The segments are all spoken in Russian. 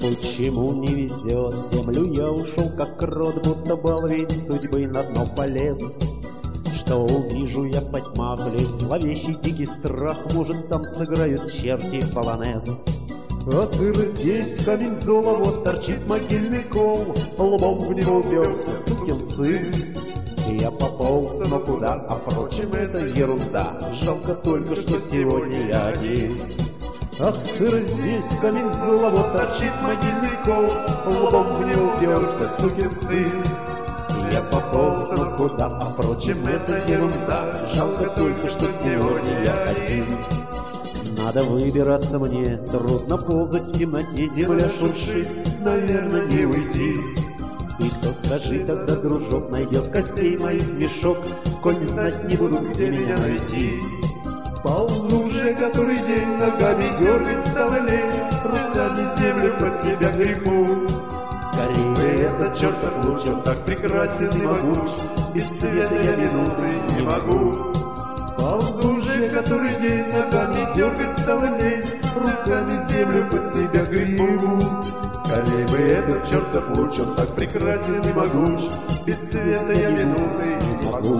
Почему не везет? В землю я ушел, как крот, будто баловень судьбы на дно полез. Что увижу я по тьмах, лишь зловещий дикий страх, может, там сыграют черти полонез. А сыро здесь камень зола, вот торчит могильный кол, лбом в него уперся сукин сын. Я пополз, но куда, а впрочем, это ерунда, жалко только, что сегодня я один. Ах, сыро здесь камень зола, вот торчит могильный кол, лбом в него уперся сукин сын. Я пополз, но куда, а впрочем, это ерунда, жалко только, что сегодня я один. Надо выбираться мне, трудно ползать в темноте, земля шуршит, наверное, не уйти. И кто, скажи, тогда, дружок, найдет костей моих мешок, коль не знать не будут, где меня найти. Ползу уже который день, ногами дергать стало лень, руками землю под себя гребу. Скорее этот чертов луч, он так прекрасен и могуч, без света я минуты не могу. Ползу уже который день, ногами дергать стало лень, руками землю под себя гребу. Скорее бы этот чертов луч, он так прекрасен и могуч, без света я минуты не могу.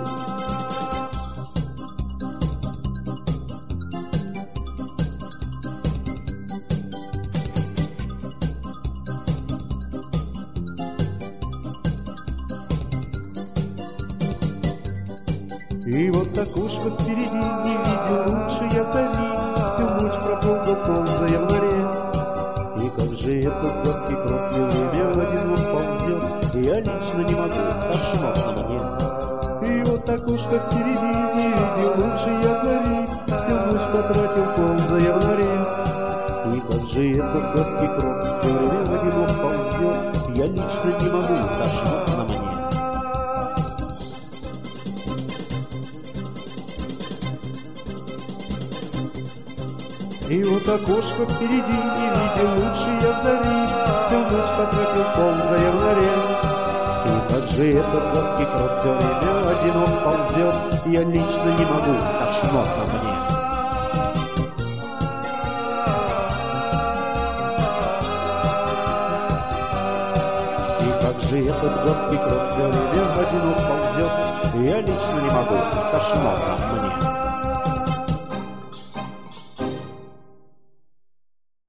И вот так уж вот впереди, не видел лучше я зари, всю ночь проползал, ползая в норе. И как же этот гадкий крот время в один ползет, я лично не могу, кошмар на мне. И вот так уж как впереди, не видел лучше я зари, всю ночь потратил, ползая в норе. И как же этот гадкий крот все время в один ползет, я лично не могу, кошмар на мне. И вот окошко впереди, не видел лучше я зари, всю ночь потратил, ползая в норе. И как же этот гадкий крот все время одинок ползет, я лично не могу, кошмар на мне. И как же этот гадкий крот все время одинок ползет, я лично не могу, кошмар на мне.